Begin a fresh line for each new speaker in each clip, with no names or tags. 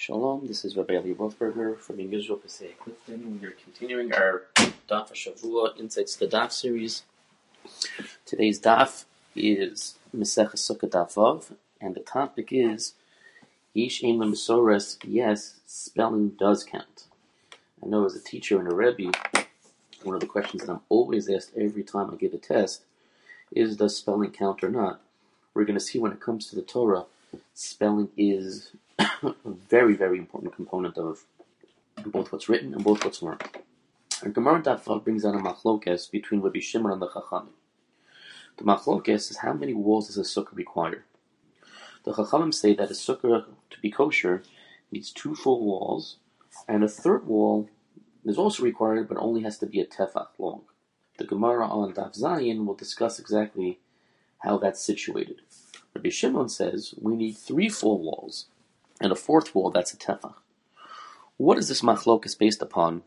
Shalom, this is Rabbi Eli Rothberger from Yisrael Pesach Clifton. We are continuing our Daf Shavua Insights to the Daf series. Today's Daf is Masechah Sukkah Daf Vav, and the topic is Yesh Ein LaMasoras. Yes, spelling does count. I know as a teacher and a Rebbe, one of the questions that I'm always asked every time I give a test is, does spelling count or not? We're going to see when it comes to the Torah, spelling is a very, very important component of both what's written and both what's learned. And Gemara Daf Vav brings out a machlokes between Rabbi Shimon and the Chachamim. The machlokes is how many walls does a sukkah require? The Chachamim say that a sukkah, to be kosher, needs 2 full walls, and a third wall is also required, but only has to be a tefach long. The Gemara on Daf Zayin will discuss exactly how that's situated. Rabbi Shimon says we need 3 full walls, and a 4th wall, that's a tefach. What is this machlokes based upon?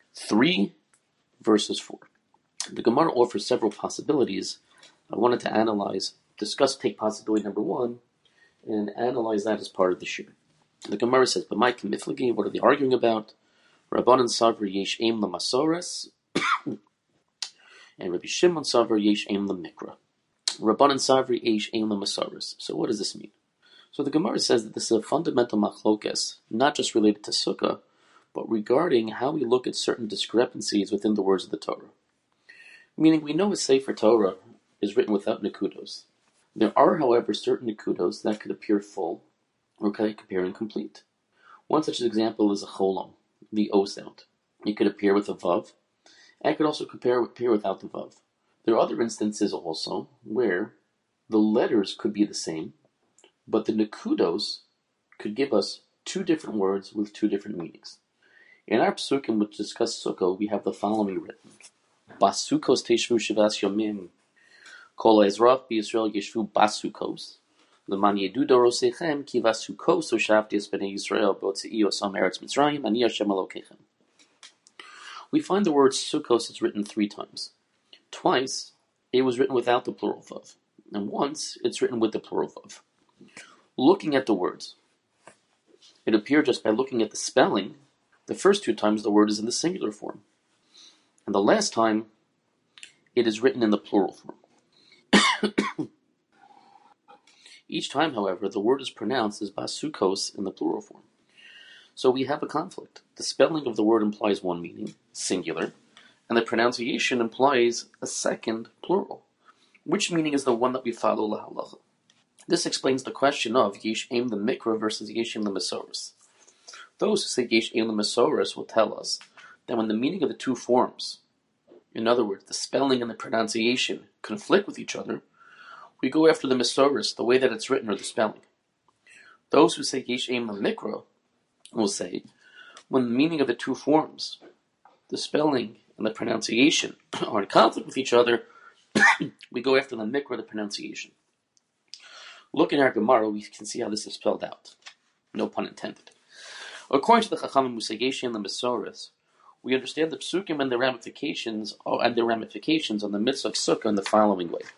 3 versus 4. The Gemara offers several possibilities. I wanted to take possibility number 1, and analyze that as part of the shir. The Gemara says, "But my kamiflagi, what are they arguing about? Rabbanan Savri Yesh Ein LaMasoras, and Rabbi Shimon Savri Yesh Ein LaMikra. Rabbanan Savri Yesh Ein LaMasoras." So what does this mean? So the Gemara says that this is a fundamental machlokes, not just related to sukkah, but regarding how we look at certain discrepancies within the words of the Torah. Meaning, we know a Sefer Torah is written without nekudos. There are, however, certain nekudos that could appear full, or could appear incomplete. One such example is a cholom, the O sound. It could appear with a vav, and it could also appear without the vav. There are other instances also where the letters could be the same, but the nekudos could give us 2 different words with 2 different meanings. In our psukim which discuss sukkah, we have the following written: Basukos teshvu shivas yomim, kol ezrach b'Yisrael yeshvu basukos, leman yedu dorosechem ki vasukos hoshavti es bnei Yisrael b'otzei osam eretz Mitzrayim ani Hashem Elokechem. We find the word sukkos is written 3 times. Twice, it was written without the plural vav, and once, it's written with the plural vav. Looking at the words, it appeared just by looking at the spelling, the first 2 times the word is in the singular form, and the last time it is written in the plural form. Each time, however, the word is pronounced as basukos in the plural form. So we have a conflict. The spelling of the word implies one meaning, singular, and the pronunciation implies a second, plural. Which meaning is the one that we follow lahalacha? This explains the question of Yesh Ein LaMikra versus Yesh Ein LaMasoras. Those who say Yesh Ein LaMasoras will tell us that when the meaning of the 2 forms, in other words, the spelling and the pronunciation, conflict with each other, we go after the Masoras, the way that it's written, or the spelling. Those who say Yesh Ein LaMikra will say, when the meaning of the 2 forms, the spelling and the pronunciation, are in conflict with each other, we go after the Mikra, the pronunciation. Looking at our Gemara, we can see how this is spelled out. No pun intended. According to the Chachamim who say Yesh Ein LaMasoras, we understand the psukim and their ramifications on the mitzvah of sukkah in the following way: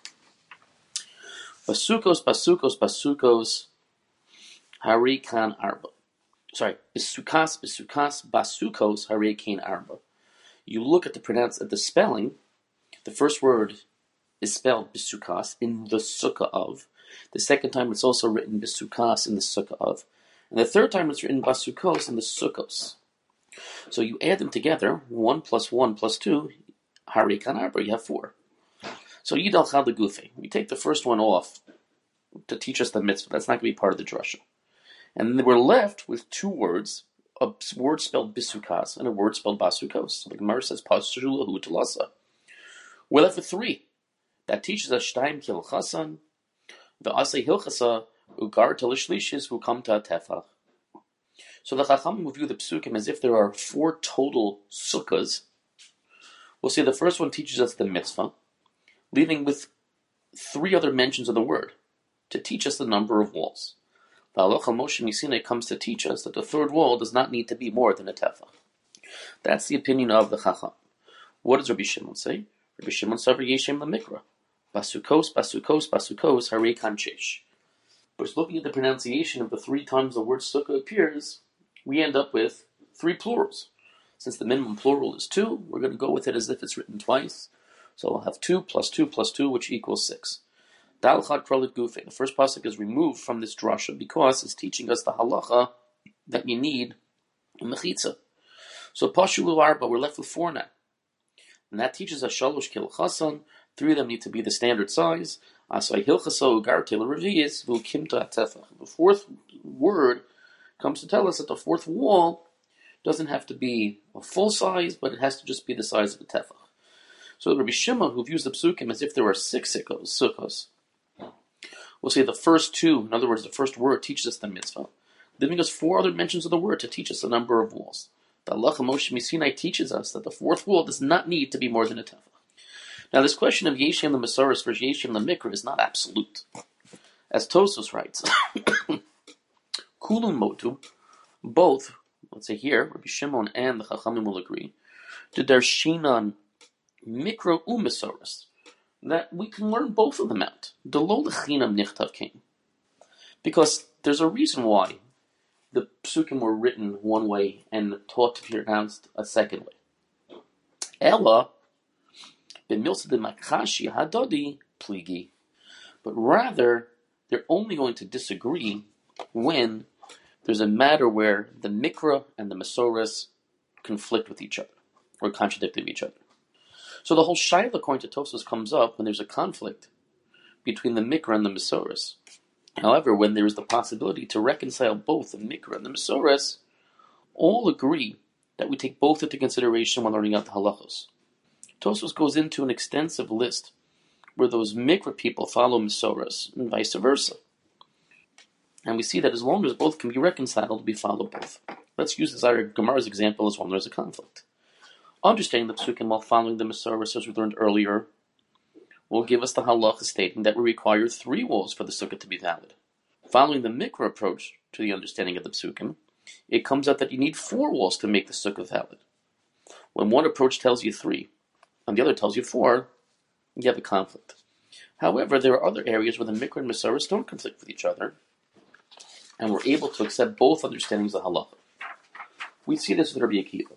Basukos, basukos, basukos, hari kan arba. Bisukas, bisukas, basukos, hari kan arba. You look at the spelling. The first word is spelled bisukas in the sukkah of. The second time it's also written bisukas in the sukkah of. And the third time it's written basukos in the sukkos. So you add them together, 1 plus 1 plus 2, hari kan arba, you have 4. So yidal chad legufe. We take the first one off to teach us the mitzvah. That's not going to be part of the drasha. And then we're left with 2 words, a word spelled bisukas and a word spelled basukos. So the Gemara says, pashulahu talasa. We're left with 3. That teaches us shtaim kil chasan, v'asei hilchasa, ugar telishlishis who come to tefach. So the Chachamim will view the psukim as if there are 4 total sukkahs. We'll say the first one teaches us the mitzvah, leaving with 3 other mentions of the word to teach us the number of walls. The Halacha Moshe Misine comes to teach us that the 3rd wall does not need to be more than a tefach. That's the opinion of the Chacham. What does Rabbi Shimon say? Rabbi Shimon Savri Yesh Ein LaMikra. Basukos, basukos, basukos, hari kan shesh. But looking at the pronunciation of the 3 times the word sukkah appears, we end up with 3 plurals. Since the minimum plural is 2, we're going to go with it as if it's written twice. So we'll have 2 plus 2 plus 2, which equals 6. Dal chad krolit gufe. The first pasuk is removed from this drasha because it's teaching us the halacha that you need a mechitza. So pashulu arba, we're left with 4 now. And that teaches us shalosh kil chasan. 3 of them need to be the standard size. Asay hilchaso ugar tel reviyis vu kimta atefach. The 4th word comes to tell us that the 4th wall doesn't have to be a full size, but it has to just be the size of a tefach. So Rabbi Shimon, who views the psukim as if there were 6 sukkos, will say the first 2, in other words, the first word teaches us the mitzvah, giving us 4 other mentions of the word to teach us the number of walls. The halacha Moshe Misinai teaches us that the 4th wall does not need to be more than a tefach. Now, this question of Yeshem the Mesoros versus Yeshem the Mikra is not absolute. As Tosos writes, Kulun Motu, both, let's say here, Rabbi Shimon and the Chachamim will agree, to der Shinan Mikra Umesoros, that we can learn both of them out. The Lo Lechinam Nichtav came. Because there's a reason why the psukim were written one way and taught to be pronounced a second way. Ella, b'milsa de makashi hadodi pligi. But rather, they're only going to disagree when there's a matter where the mikra and the mesoros conflict with each other, or contradict with each other. So the whole shaila according to Tosfos comes up when there's a conflict between the mikra and the mesoros. However, when there is the possibility to reconcile both the mikra and the mesoros, all agree that we take both into consideration when learning out the halachos. Tosfos goes into an extensive list where those mikra people follow mesoros and vice versa. And we see that as long as both can be reconciled, we follow both. Let's use this our Gemara's example as when there's a conflict. Understanding the psukim while following the mesoros, as we learned earlier, will give us the halacha stating that we require 3 walls for the sukkah to be valid. Following the mikra approach to the understanding of the psukim, it comes out that you need 4 walls to make the sukkah valid. When one approach tells you 3, and the other tells you 4, you have a conflict. However, there are other areas where the mikra and mesoros don't conflict with each other, and we're able to accept both understandings of halacha. We see this with Rabbi Akiva.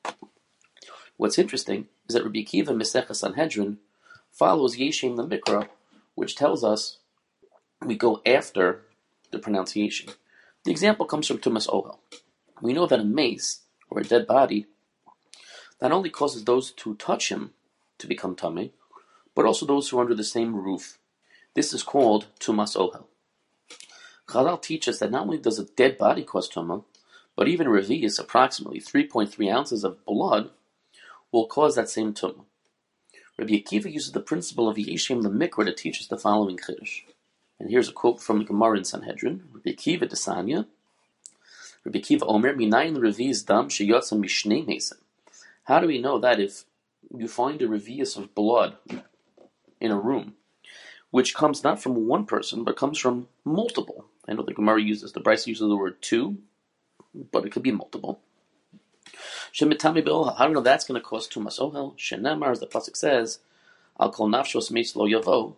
What's interesting is that Rabbi Akiva Mesechah Sanhedrin follows Yeshem the Mikra, which tells us we go after the pronunciation. The example comes from Tumas Ohel. We know that a mace, or a dead body, not only causes those who touch him to become tamei, but also those who are under the same roof. This is called Tumas Ohel. Chazal teach us that not only does a dead body cause tumah, but even revi'is, approximately 3.3 ounces of blood, will cause that same tumah. Rabbi Akiva uses the principle of Yeshem the Mikra to teach us the following chiddush. And here's a quote from the Gemara in Sanhedrin. Rabbi Akiva Desanya. Rabbi Akiva Omer, Minayin revi'is dam sheyotza mishnei mesim. How do we know that if you find a revi'is of blood in a room, which comes not from one person, but comes from multiple? I know the Gemara uses, the Bryce uses the word 2, but it could be multiple. How do we know that's going to cause tumas ohel? Shenemar, as the pasuk says, Al kol nafshos meis lo yavo.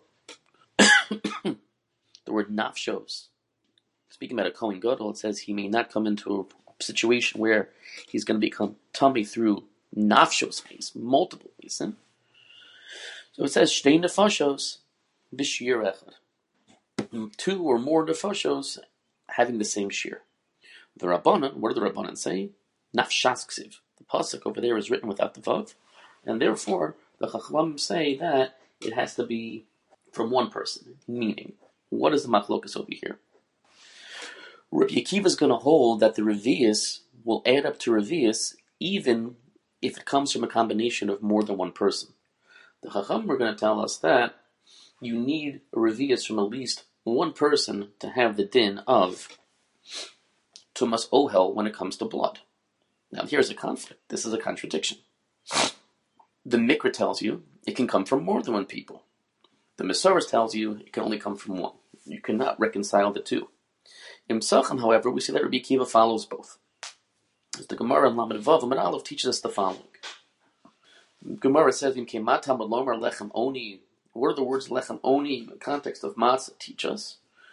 The word nafshos, speaking about a Kohen Gadol, it says he may not come into a situation where he's going to become tummy through nafshos meis, multiple meis. So it says shtei nefashos b'shir echad. 2 or more nefashos having the same shear. The Rabbanan, what do the Rabbanan say? Nafshas ksiv. The pasuk over there is written without the vav, and therefore the Chachamim say that it has to be from one person. Meaning, what is the machlokas over here? Rabbi Akiva is going to hold that the revi'is will add up to revi'is even if it comes from a combination of more than one person. The Chachamim are going to tell us that you need a revi'is from at least one person to have the din of tumas ohel when it comes to blood. Now here's a conflict. This is a contradiction. The Mikra tells you it can come from more than one people. The Mesoros tells you it can only come from one. You cannot reconcile the 2. In Psachim, however, we see that Rabbi Akiva follows both. As the Gemara in Lamed Vav and Aleph teaches us the following. Gemara says, "Im kemat hamalomer lechem oni." What are the words lechem oni in the context of matzah teach us?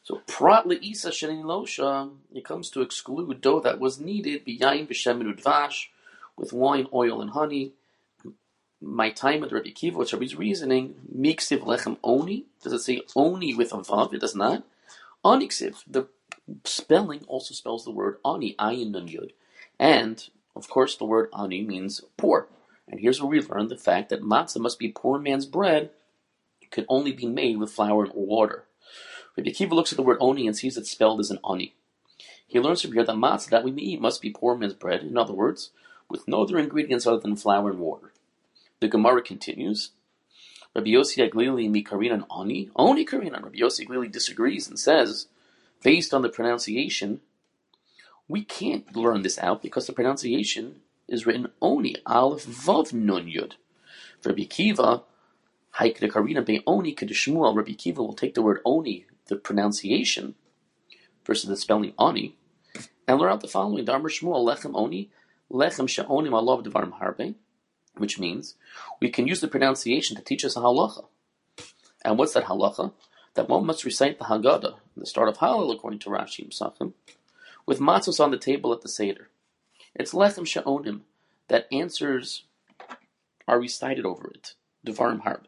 So prat le'isa sheni losha, it comes to exclude dough that was needed b'yayin b'shemen udvash, with wine, oil, and honey. My time with Rabbi Akiva, which Rabbi's reasoning, miksiv lechem oni. Does it say oni with a vav? It does not. Oniksiv, the spelling also spells the word ani, ayin nun yud. And, of course, the word ani means poor. And here's where we learn the fact that matzah must be poor man's bread, can only be made with flour or water. Rabbi Akiva looks at the word oni and sees it spelled as an ani. He learns from here that matzah that we may eat must be poor man's bread, in other words, with no other ingredients other than flour and water. The Gemara continues. Rabbi Yossi Aglili mikarinan ani, oni karinan. Rabbi Yossi Aglili disagrees and says, based on the pronunciation, we can't learn this out because the pronunciation is written oni, aleph vav nun yud. For Rabbi Akiva, haikde karina be oni kedishmuel. Rabbi Akiva will take the word oni, the pronunciation, versus the spelling ani, and learn out the following: Damar Shmuel lechem oni, lechem she'onim alav devarim harbe. Which means we can use the pronunciation to teach us a halacha. And what's that halacha? That one must recite the Haggadah, the start of Hallel, according to Rashi Psachim, with matzos on the table at the Seder. It's lechem she'onim, that answers are recited over it. Devarim harbe.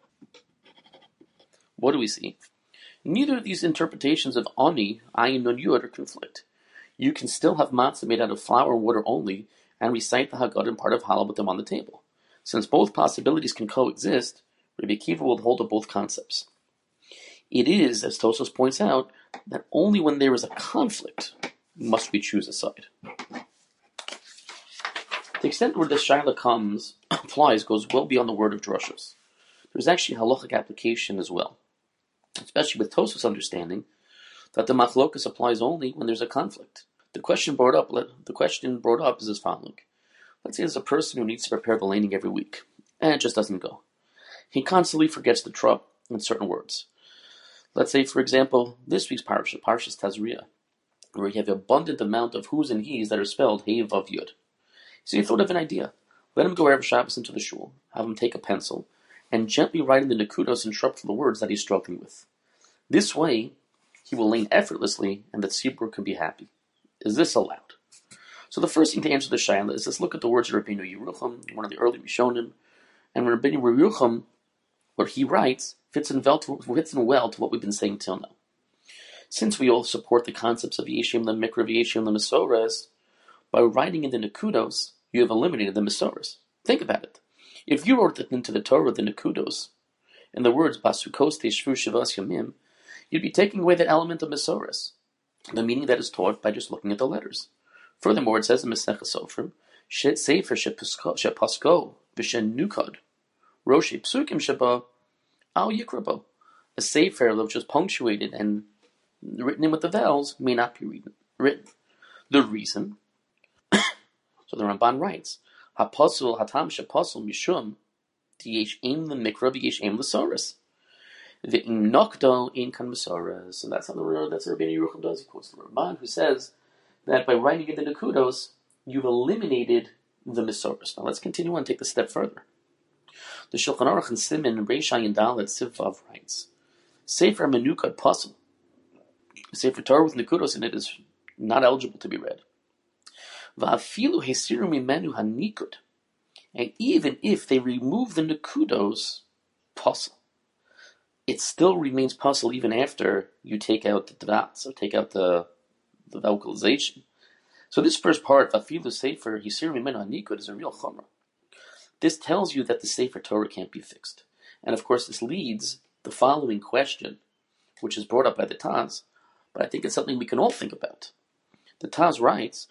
What do we see? Neither of these interpretations of ani, ayin nun yud, are conflict. You can still have matzah made out of flour and water only, and recite the Haggadah and part of Hallel with them on the table. Since both possibilities can coexist, Rabbi Akiva will hold to both concepts. It is, as Tosfos points out, that only when there is a conflict must we choose a side. The extent where this shaila applies goes well beyond the word of drushos. There's actually a halachic application as well, especially with Tosfos' understanding that the machlokas applies only when there's a conflict. The question brought up is as following. Let's say there's a person who needs to prepare the laning every week, and it just doesn't go. He constantly forgets the trup in certain words. Let's say, for example, this week's parashas Tazria, where you have an abundant amount of who's and he's that are spelled hey, vav, yud. So you thought of an idea. Let him go Erev Shabbos into the shul, have him take a pencil, and gently write in the nekudos and trup for the words that he's struggling with. This way, he will lane effortlessly, and the tzibur can be happy. Is this allowed? So the first thing to answer the shaila is let's look at the words of Rabbeinu Yerucham, one of the early Rishonim, and when Rabbeinu Yerucham, what he writes, fits in well to what we've been saying till now. Since we all support the concepts of Yeshem LeMikra, Yeshem LeMesoras, by writing in the Nekudos, you have eliminated the Mesoras. Think about it. If you wrote into the Torah the Nekudos, in the words Basukos Teshvu Shivas Yamim, you'd be taking away that element of Mesoras, the meaning that is taught by just looking at the letters. Furthermore, it says in Maseches Sofrim, Sefer shepasko v'shen nukad, roshi psukim sheba al yikrabo. A sefer which is punctuated and written in with the vowels may not be written. The reason, so the Ramban writes, Hapasul hatam shepasul mishum tiyesh aim l'mikra v'yesh aim l'soras. V'im nokdo ein kan m'soras. So that's how Rabbeinu Yerucham does. He quotes the Ramban, who says that by writing in the Nekudos, you've eliminated the Mesoras. Now let's continue on and take this step further. The Shulchan Aruch and Siman Reish Ayin Dalet Sivav writes, Sefer Menukad Pasul. Sefer Torah with Nekudos in it is not eligible to be read. Va'afilu hesiru mimenu hanikud. And even if they remove the Nekudos, Pasul, it still remains Pasul even after you take out the Dvat, so take out the vocalization. So this first part, Afilu Sefer Hisir Mimenu Hanikud, is a real chumrah. This tells you that the Sefer Torah can't be fixed. And of course this leads the following question, which is brought up by the Taz, but I think it's something we can all think about. The Taz writes,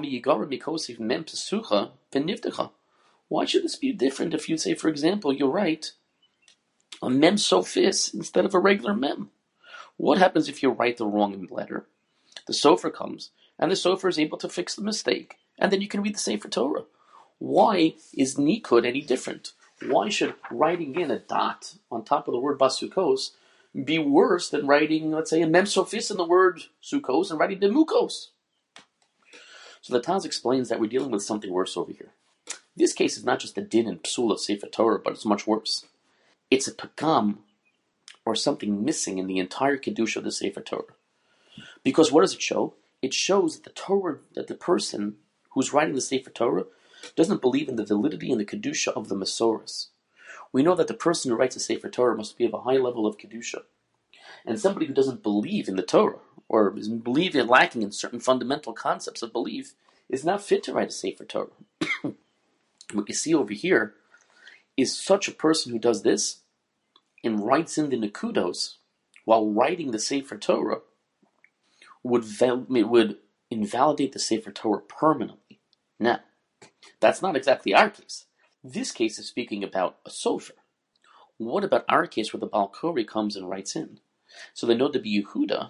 why should this be different if you say, for example, you write a mem sofis instead of a regular mem? What happens if you write the wrong letter? The sofer comes, and the sofer is able to fix the mistake, and then you can read the Sefer Torah. Why is Nikud any different? Why should writing in a dot on top of the word basukos be worse than writing, let's say, a mem sofis in the word sukos and writing demukos? So the Taz explains that we're dealing with something worse over here. This case is not just a din and psul of Sefer Torah, but it's much worse. It's a pagam or something missing in the entire Kedusha of the Sefer Torah. Because what does it show? It shows that the person who's writing the Sefer Torah doesn't believe in the validity and the Kedusha of the Masoros. We know that the person who writes the Sefer Torah must be of a high level of Kedusha. And somebody who doesn't believe in the Torah, or is lacking in certain fundamental concepts of belief, is not fit to write a Sefer Torah. What you see over here is such a person who does this and writes in the Nekudos while writing the Sefer Torah would invalidate the Sefer Torah permanently. Now, that's not exactly our case. This case is speaking about a sofer. What about our case where the Baal Kori comes and writes in? So the Noda Yehuda,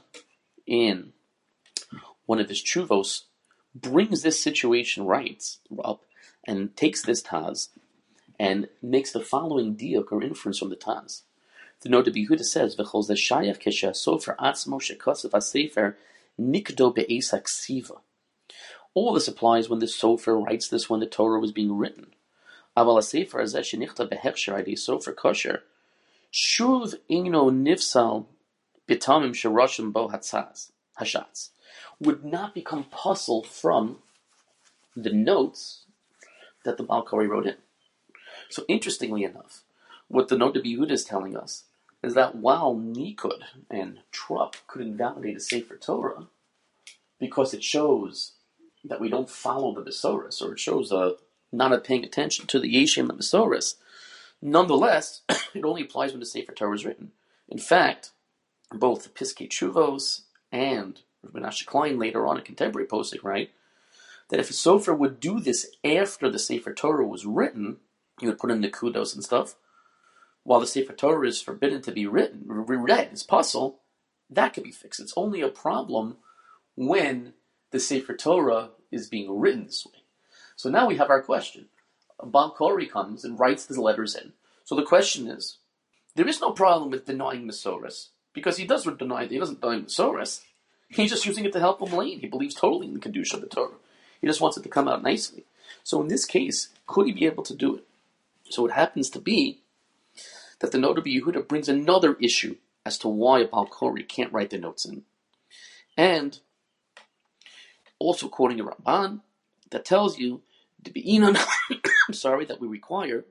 in one of his chuvos, brings this situation up and takes this Taz and makes the following diuk or inference from the Taz. The Noda Yehuda says, "V'chol ze shayach keshe sofer atzmo shekosav hasefer nikdo be'esa ksiva." All this applies when the sofer writes this when the Torah was being written. Aval hasefer hazeh shenichtav behechsher adi sofer kosher shuv ino nifsal bitamim sheroshim bo hashatz would not become puzzled from the notes that the Baal Kori wrote in. So interestingly enough, what the Noda Yehuda is telling us is that while Nikud and Trup could invalidate a Sefer Torah because it shows that we don't follow the Besoros, or it shows not paying attention to the Yeshem and the Besoros, nonetheless, it only applies when the Sefer Torah is written. In fact, both the Piskei Chuvos and Menashe Klein later on, a contemporary posting, right, that if a sofer would do this after the Sefer Torah was written, he would put in the kudos and stuff, while the Sefer Torah is forbidden to be read, it's puzzle, that could be fixed. It's only a problem when the Sefer Torah is being written this way. So now we have our question. Baal Kori comes and writes his letters in. So the question is, there is no problem with denying Masoros, because he doesn't deny Masoros. He's just using it to help him lane. He believes totally in the Kedusha of the Torah. He just wants it to come out nicely. So in this case, could he be able to do it? So it happens to be that the Noda Yehuda brings another issue as to why a Baal Kori can't write the notes in. And also quoting a Ramban that tells you the Be'inan that we require,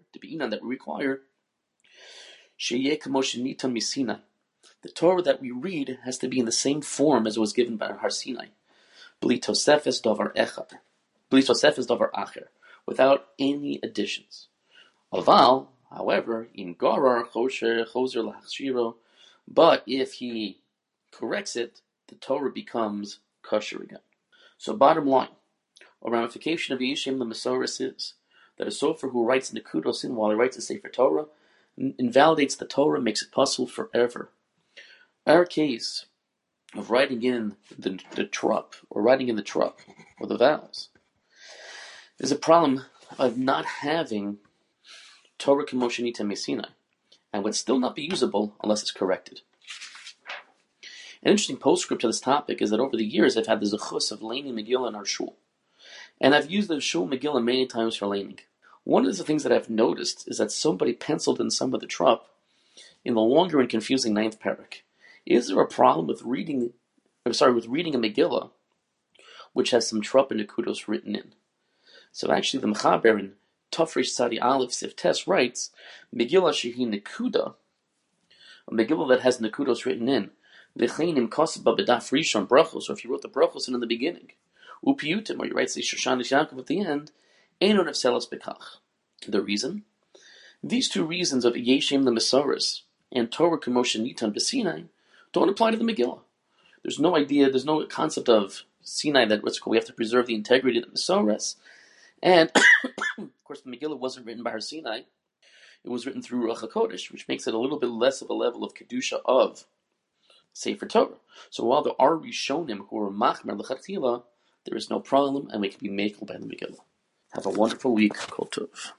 Sheyeh Kamo Shenitan Misinai. The Torah that we read has to be in the same form as it was given by Har Sinai. Bli Tosefes Davar Acher, without any additions. Aval, however, in Garar Choser Lachshiro, but if he corrects it, the Torah becomes kosher again. So bottom line, a ramification of Yeshem the Masoros is that a sofer who writes Nekudos in while he writes the Sefer Torah invalidates the Torah, makes it puzzle forever. Our case of writing in the trup, or writing in the trup, or the vowels, is a problem of not having Torah K'moshenita Mesinai, and would still not be usable unless it's corrected. An interesting postscript to this topic is that over the years I've had the zechus of laning Megillah in our shul, and I've used the shul Megillah many times for laning. One of the things that I've noticed is that somebody penciled in some of the trup in the longer and confusing 9th parak. Is there a problem with reading a Megillah which has some trup and nekudos written in? So actually the Mechaber in Tafresh Sadi Aleph Sif Tes writes, Megillah shehi nekuda, a Megillah that has nekudos written in, v'cheinim kasba b'daf rishon brachos, or if you wrote the brachos in the beginning, upiyutim, or you write the Shoshanish Yaakov at the end, eino nefselas bekach. The reason? These two reasons of Yeshem the Masoros and Torah K'moshenita B'Sinai don't apply to the Megillah. There's no concept of Sinai that we have to preserve the integrity of the Masoros. And, of course, the Megillah wasn't written by Har Sinai. It was written through Ruach HaKodesh, which makes it a little bit less of a level of Kedusha of Sefer Torah. So while there are Rishonim who are Machmer L'Chatchila, there is no problem, and we can be makel by the Megillah. Have a wonderful week. Kol Tov.